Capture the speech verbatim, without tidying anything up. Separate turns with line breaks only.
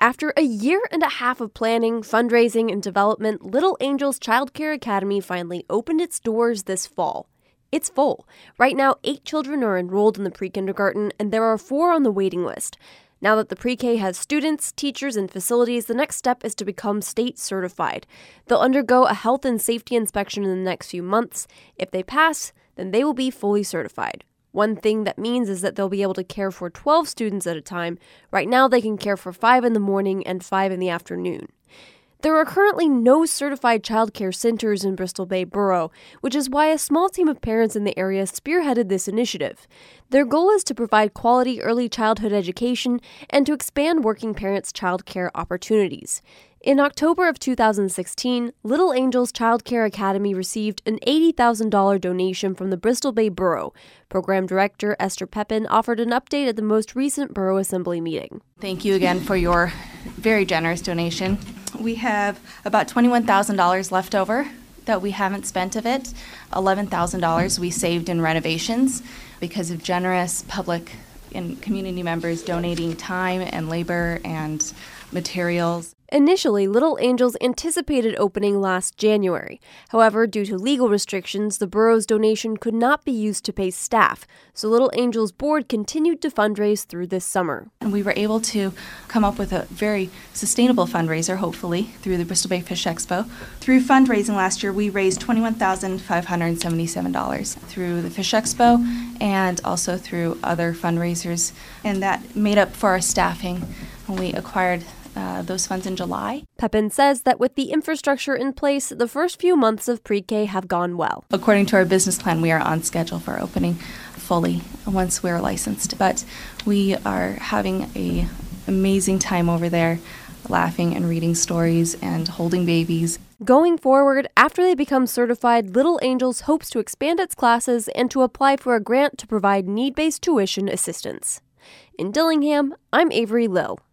After a year and a half of planning, fundraising, and development, Little Angels Child Care Academy finally opened its doors this fall. It's full. Right now, eight children are enrolled in the pre-kindergarten, and there are four on the waiting list. Now that the pre-K has students, teachers, and facilities, the next step is to become state certified. They'll undergo a health and safety inspection in the next few months. If they pass, then they will be fully certified. One thing that means is that they'll be able to care for twelve students at a time. Right now, they can care for five in the morning and five in the afternoon. There are currently no certified child care centers in Bristol Bay Borough, which is why a small team of parents in the area spearheaded this initiative. Their goal is to provide quality early childhood education and to expand working parents' child care opportunities. In October of two thousand sixteen, Little Angels Child Care Academy received an eighty thousand dollars donation from the Bristol Bay Borough. Program Director Esther Pepin offered an update at the most recent Borough Assembly meeting.
Thank you again for your very generous donation. We have about twenty-one thousand dollars left over that we haven't spent of it. eleven thousand dollars we saved in renovations because of generous public and community members donating time and labor and materials.
Initially, Little Angels anticipated opening last January. However, due to legal restrictions, the borough's donation could not be used to pay staff, so Little Angels board continued to fundraise through this summer.
And we were able to come up with a very sustainable fundraiser, hopefully, through the Bristol Bay Fish Expo. Through fundraising last year, we raised twenty-one thousand five hundred seventy-seven dollars through the Fish Expo and also through other fundraisers, and that made up for our staffing when we acquired Uh, those funds in July.
Pepin says that with the infrastructure in place, the first few months of pre-K have gone well.
According to our business plan, we are on schedule for opening fully once we're licensed. But we are having an amazing time over there, laughing and reading stories and holding babies.
Going forward, after they become certified, Little Angels hopes to expand its classes and to apply for a grant to provide need-based tuition assistance. In Dillingham, I'm Avery Lill.